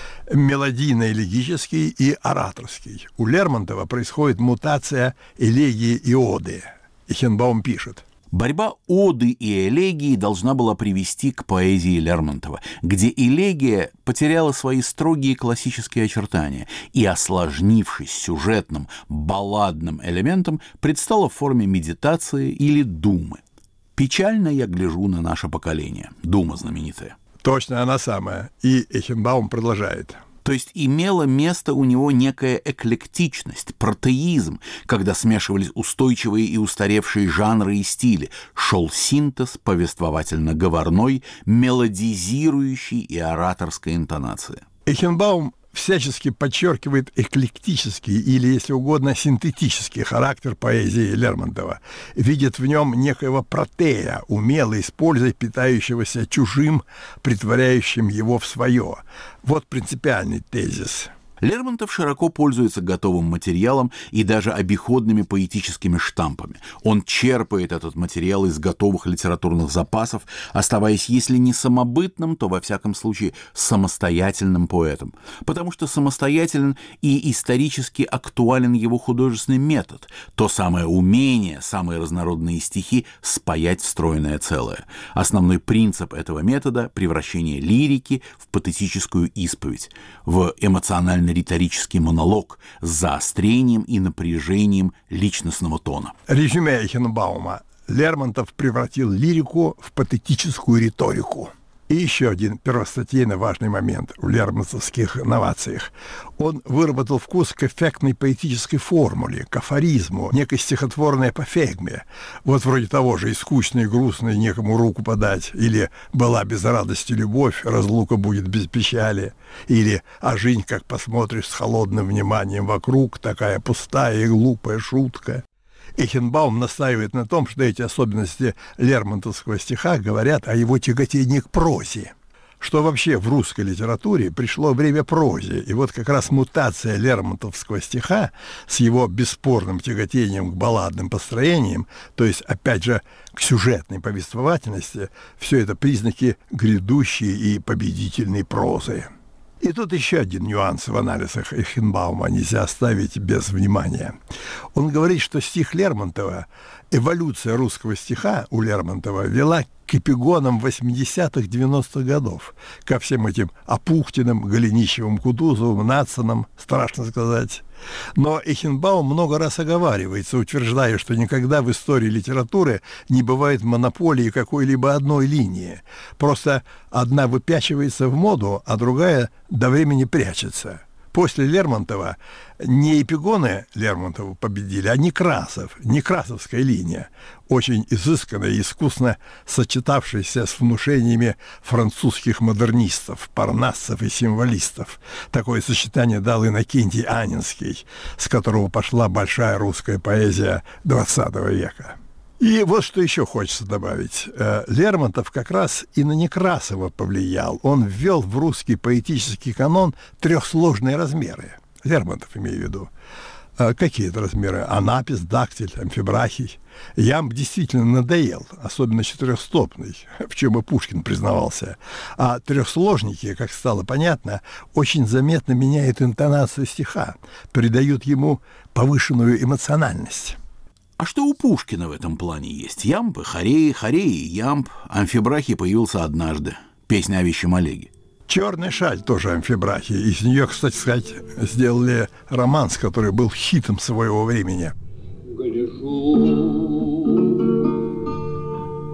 мелодийно-элегический и ораторский. У Лермонтова происходит мутация элегии и оды. Эйхенбаум пишет: борьба оды и элегии должна была привести к поэзии Лермонтова, где элегия потеряла свои строгие классические очертания и, осложнившись сюжетным балладным элементом, предстала в форме медитации или думы. «Печально я гляжу на наше поколение», дума знаменитая. Точно, она самая. И Эйхенбаум продолжает. То есть имела место у него некая эклектичность, протеизм, когда смешивались устойчивые и устаревшие жанры и стили, шел синтез повествовательно-говорной, мелодизирующей и ораторской интонации. Эйхенбаум всячески подчеркивает эклектический или, если угодно, синтетический характер поэзии Лермонтова, видит в нем некоего протея, умело используя питающегося чужим, притворяющим его в свое. Вот принципиальный тезис. Лермонтов широко пользуется готовым материалом и даже обиходными поэтическими штампами. Он черпает этот материал из готовых литературных запасов, оставаясь, если не самобытным, то, во всяком случае, самостоятельным поэтом. Потому что самостоятелен и исторически актуален его художественный метод, то самое умение, самые разнородные стихи спаять в стройное целое. Основной принцип этого метода — превращение лирики в патетическую исповедь, в эмоционально риторический монолог с заострением и напряжением личностного тона. Резюме Эйхенбаума. Лермонтов превратил лирику в патетическую риторику. И еще один первостатейно важный момент в лермонтовских новациях. Он выработал вкус к эффектной поэтической формуле, к афоризму, некой стихотворной апофегме. Вот вроде того же: «И скучно, и грустно, и некому руку подать», или «Была без радости любовь, разлука будет без печали», или «А жизнь, как посмотришь с холодным вниманием вокруг, такая пустая и глупая шутка». Эйхенбаум настаивает на том, что эти особенности лермонтовского стиха говорят о его тяготении к прозе. Что вообще в русской литературе пришло время прозе, и вот как раз мутация лермонтовского стиха с его бесспорным тяготением к балладным построениям, то есть, опять же, к сюжетной повествовательности, все это признаки грядущей и победительной прозы. И тут еще один нюанс в анализах Эйхенбаума нельзя оставить без внимания. Он говорит, что стих Лермонтова, эволюция русского стиха у Лермонтова вела к эпигонам восьмидесятых-девяностых годов, ко всем этим Апухтиным, Голенищевым, Кутузовым, Надсоном, страшно сказать. Но Эйхенбаум много раз оговаривается, утверждая, что никогда в истории литературы не бывает монополии какой-либо одной линии. Просто одна выпячивается в моду, а другая до времени прячется. После Лермонтова не эпигоны Лермонтова победили, а Некрасов, некрасовская линия, очень изысканная и искусно сочетавшаяся с внушениями французских модернистов, парнассов и символистов. Такое сочетание дал Иннокентий Анинский, с которого пошла большая русская поэзия двадцатого века. И вот что еще хочется добавить. Лермонтов как раз и на Некрасова повлиял. Он ввел в русский поэтический канон трехсложные размеры. Лермонтов, имею в виду. Какие это размеры? Анапис, дактиль, амфибрахий. Ямб действительно надоел, особенно четырехстопный, в чем и Пушкин признавался. А трехсложники, как стало понятно, очень заметно меняют интонацию стиха, придают ему повышенную эмоциональность. А что у Пушкина в этом плане есть? Ямбы, хореи, хореи и ямб. Амфибрахий появился однажды. Песня о Вещем Олеге. «Черная шаль» тоже амфибрахия. Из нее, кстати сказать, сделали романс, который был хитом своего времени. Гляжу,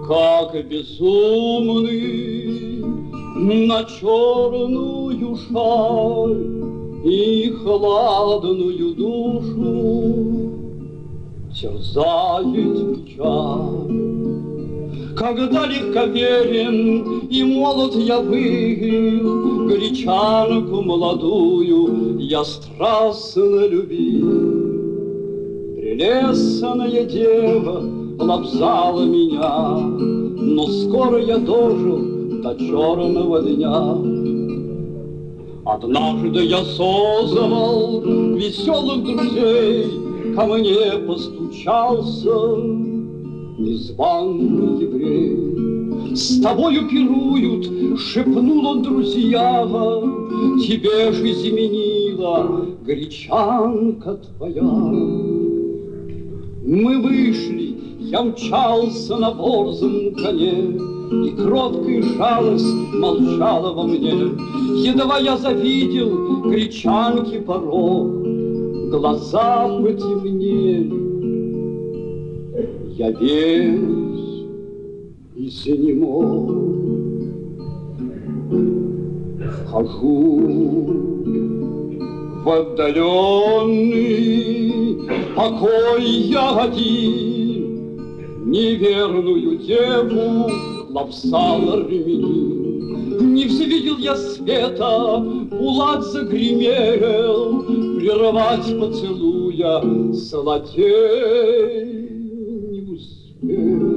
как безумный на черную шаль и хладную душу терзает печаль. Когда легковерен и молод я был, гречанку молодую я страстно любил. Прелестная дева лобзала меня, но скоро я дожил до черного дня. Однажды я созывал веселых друзей, ко мне постучался незваный еврей. С тобою пируют, шепнул он, друзья, тебе же изменила гречанка твоя. Мы вышли, я мчался на борзом коне, и кроткая жалость молчала во мне. Едва я завидел гречанки порог, глаза потемнели. Я весь изнемог. Вхожу в отдаленный покой я один, неверную деву лапсал армянин. Не взвидел я света, булат загремел, прервать поцелуя соловей не успел.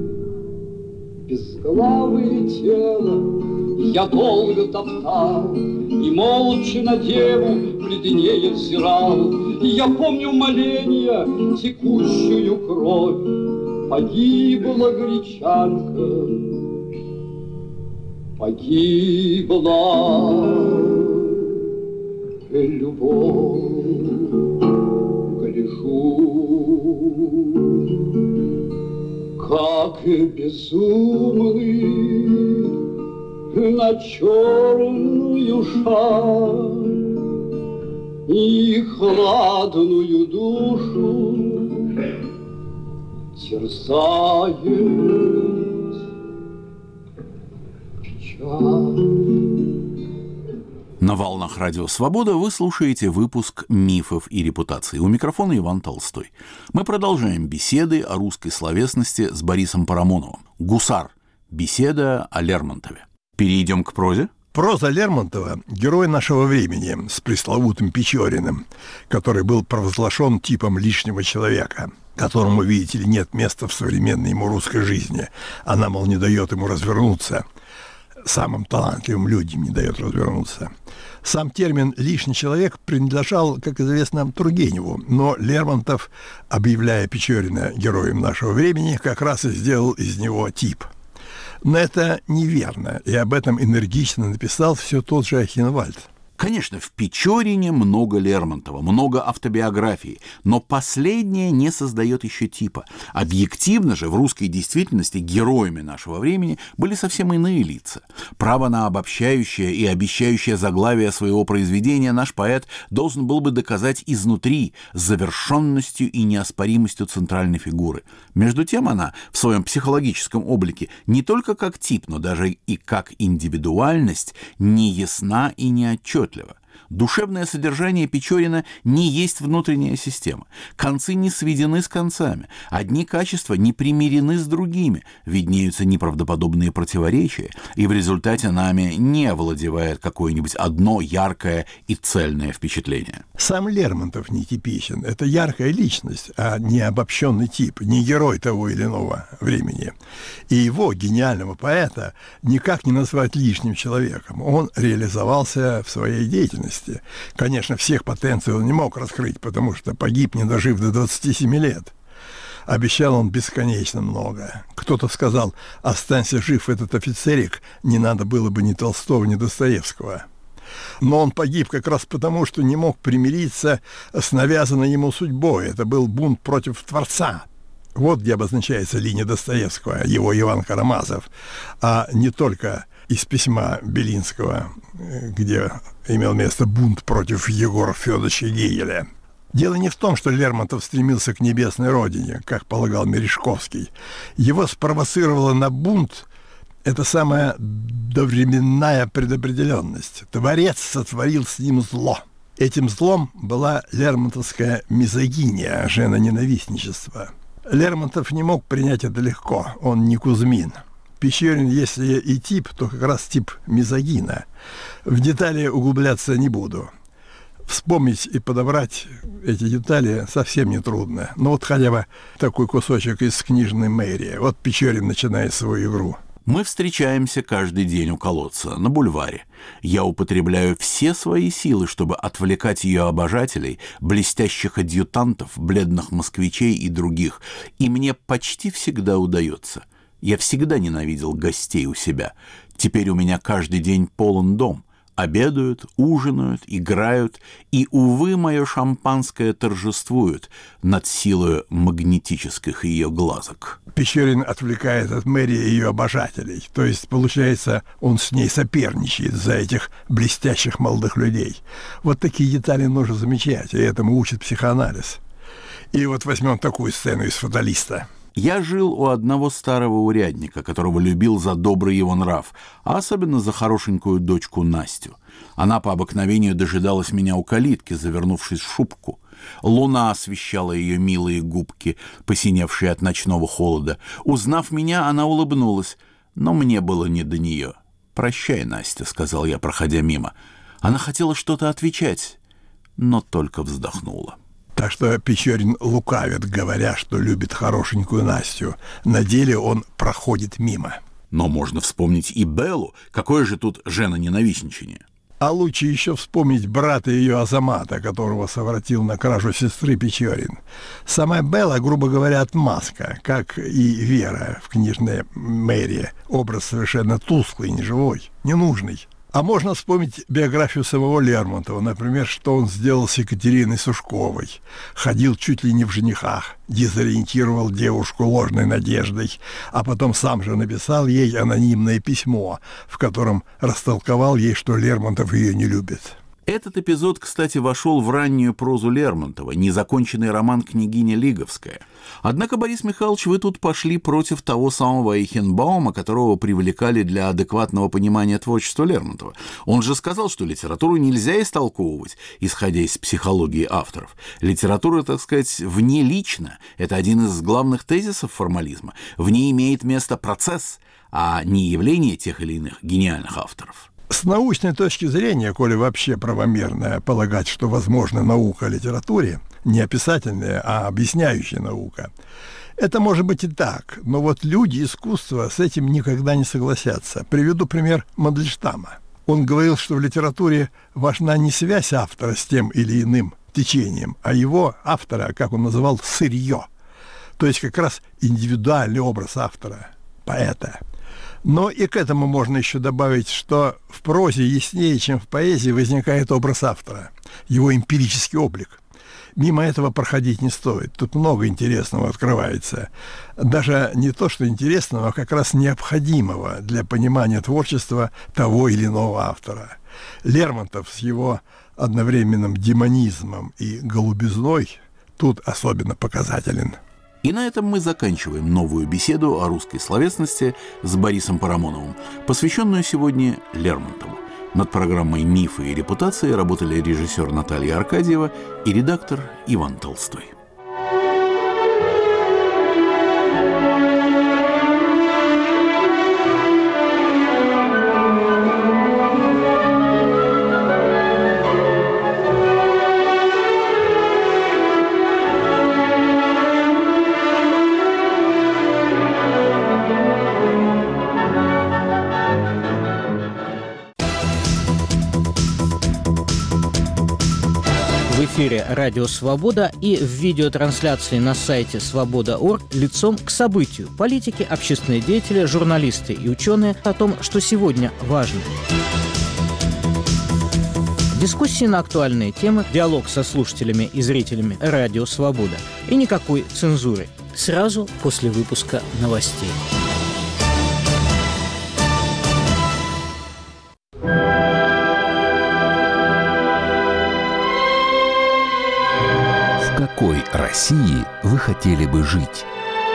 Безглавое тело я долго топтал и молча на деву бледнее взирал. И я помню моления, текущую кровь. Погибла гречанка, погибла любовь. Гляжу, как безумный на черную шаль и хладную душу терзает печаль. На волнах Радио Свобода вы слушаете выпуск «Мифов и репутаций». У микрофона Иван Толстой. Мы продолжаем беседы о русской словесности с Борисом Парамоновым. «Гусар. Беседа о Лермонтове». Перейдем к прозе. Проза Лермонтова – герой нашего времени с пресловутым Печориным, который был провозглашен типом лишнего человека, которому, видите ли, нет места в современной ему русской жизни. Она, мол, не дает ему развернуться. Самым талантливым людям не дает развернуться. Сам термин «лишний человек» принадлежал, как известно, Тургеневу, но Лермонтов, объявляя Печорина героем нашего времени, как раз и сделал из него тип. Но это неверно, и об этом энергично написал все тот же Ахенвальд. Конечно, в Печорине много Лермонтова, много автобиографий, но последнее не создает еще типа. Объективно же в русской действительности героями нашего времени были совсем иные лица. Право на обобщающее и обещающее заглавие своего произведения наш поэт должен был бы доказать изнутри, с завершенностью и неоспоримостью центральной фигуры. Между тем она в своем психологическом облике не только как тип, но даже и как индивидуальность не ясна и не отчетлива. Душевное содержание Печорина не есть внутренняя система. Концы не сведены с концами. Одни качества не примирены с другими. Виднеются неправдоподобные противоречия, и в результате нами не овладевает какое-нибудь одно яркое и цельное впечатление. Сам Лермонтов нетипичен. Это яркая личность, а не обобщенный тип, не герой того или иного времени. И его, гениального поэта, никак не назвать лишним человеком. Он реализовался в своей деятельности. Конечно, всех потенций он не мог раскрыть, потому что погиб, не дожив до двадцати семи лет. Обещал он бесконечно много. Кто-то сказал: останься жив этот офицерик, не надо было бы ни Толстого, ни Достоевского. Но он погиб как раз потому, что не мог примириться с навязанной ему судьбой. Это был бунт против Творца. Вот где обозначается линия Достоевского, его Иван Карамазов, а не только из письма Белинского, где имел место бунт против Егора Федоровича Гегеля. Дело не в том, что Лермонтов стремился к небесной родине, как полагал Мережковский. Его спровоцировало на бунт эта самая довременная предопределенность. Творец сотворил с ним зло. Этим злом была лермонтовская мизогиния, женоненавистничество. Лермонтов не мог принять это легко, он не Кузьмин. Печорин, если и тип, то как раз тип мизогина. В детали углубляться не буду. Вспомнить и подобрать эти детали совсем нетрудно. Но вот хотя бы такой кусочек из книжной Мэрии. Вот Печорин начинает свою игру. Мы встречаемся каждый день у колодца, на бульваре. Я употребляю все свои силы, чтобы отвлекать ее обожателей, блестящих адъютантов, бледных москвичей и других. И мне почти всегда удается. Я всегда ненавидел гостей у себя. Теперь у меня каждый день полон дом. Обедают, ужинают, играют, и, увы, мое шампанское торжествует над силой магнетических ее глазок. Печорин отвлекает от Мэрии ее обожателей. То есть, получается, он с ней соперничает за этих блестящих молодых людей. Вот такие детали нужно замечать, и этому учит психоанализ. И вот возьмем такую сцену из «Фаталиста». Я жил у одного старого урядника, которого любил за добрый его нрав, а особенно за хорошенькую дочку Настю. Она по обыкновению дожидалась меня у калитки, завернувшись в шубку. Луна освещала ее милые губки, посиневшие от ночного холода. Узнав меня, она улыбнулась, но мне было не до нее. «Прощай, Настя», — сказал я, проходя мимо. Она хотела что-то отвечать, но только вздохнула. Так что Печорин лукавит, говоря, что любит хорошенькую Настю. На деле он проходит мимо. Но можно вспомнить и Беллу. Какое же тут женоненавистничание? А лучше еще вспомнить брата ее Азамата, которого совратил на кражу сестры Печорин. Сама Белла, грубо говоря, отмазка, как и Вера в книжной Мэрии. Образ совершенно тусклый, неживой, ненужный. А можно вспомнить биографию самого Лермонтова, например, что он сделал с Екатериной Сушковой. Ходил чуть ли не в женихах, дезориентировал девушку ложной надеждой, а потом сам же написал ей анонимное письмо, в котором растолковал ей, что Лермонтов ее не любит. Этот эпизод, кстати, вошел в раннюю прозу Лермонтова, незаконченный роман «Княгиня Лиговская». Однако, Борис Михайлович, вы тут пошли против того самого Эйхенбаума, которого привлекали для адекватного понимания творчества Лермонтова. Он же сказал, что литературу нельзя истолковывать, исходя из психологии авторов. Литература, так сказать, вне лично. Это один из главных тезисов формализма. В ней имеет место процесс, а не явление тех или иных гениальных авторов. С научной точки зрения, коли вообще правомерно полагать, что возможна наука о литературе, не описательная, а объясняющая наука, это может быть и так, но вот люди искусства с этим никогда не согласятся. Приведу пример Мандельштама. Он говорил, что в литературе важна не связь автора с тем или иным течением, а его, автора, как он называл, сырье. То есть как раз индивидуальный образ автора, поэта. Но и к этому можно еще добавить, что в прозе яснее, чем в поэзии, возникает образ автора, его эмпирический облик. Мимо этого проходить не стоит. Тут много интересного открывается. Даже не то, что интересного, а как раз необходимого для понимания творчества того или иного автора. Лермонтов с его одновременным демонизмом и голубизной тут особенно показателен. И на этом мы заканчиваем новую беседу о русской словесности с Борисом Парамоновым, посвященную сегодня Лермонтову. Над программой «Мифы и репутации» работали режиссер Наталья Аркадьева и редактор Иван Толстой. В эфире «Радио Свобода» и в видеотрансляции на сайте свобода точка орг лицом к событию. Политики, общественные деятели, журналисты и ученые о том, что сегодня важно. Дискуссии на актуальные темы, диалог со слушателями и зрителями «Радио Свобода» и никакой цензуры. Сразу после выпуска новостей. какой России вы хотели бы жить?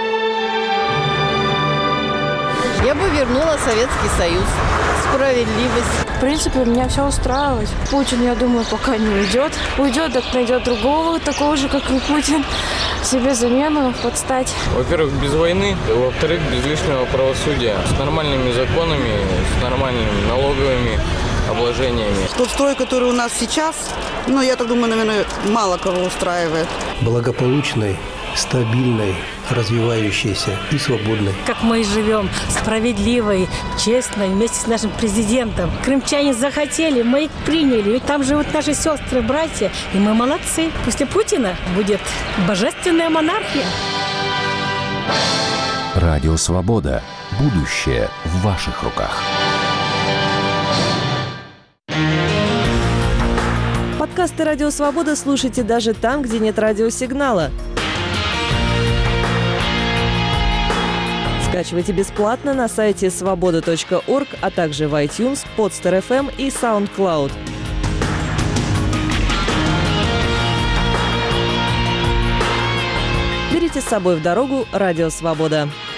Я бы вернула Советский Союз. Справедливость. В принципе, меня все устраивает. Путин, я думаю, пока не уйдет. Уйдет, так найдет другого, такого же, как и Путин. Себе замену подстать. Во-первых, без войны. Во-вторых, без лишнего правосудия. С нормальными законами, с нормальными налоговыми обложениями. Тот строй, который у нас сейчас, ну, я так думаю, наверное, мало кого устраивает. Благополучной, стабильной, развивающейся и свободной. Как мы и живем, справедливой, честной, вместе с нашим президентом. Крымчане захотели, мы их приняли. Ведь там живут наши сестры, братья, и мы молодцы. После Путина будет божественная монархия. Радио «Свобода». Будущее в ваших руках. Подкасты «Радио Свобода» слушайте даже там, где нет радиосигнала. Скачивайте бесплатно на сайте свобода точка орг, а также в iTunes, Podster эф эм и SoundCloud. Берите с собой в дорогу «Радио Свобода».